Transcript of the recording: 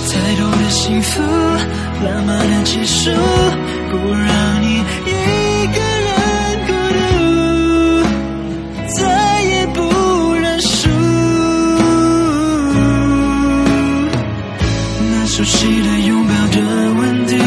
太多的幸福，浪漫的结束，不让你一个人孤独，再也不认输。那熟悉的拥抱的温度，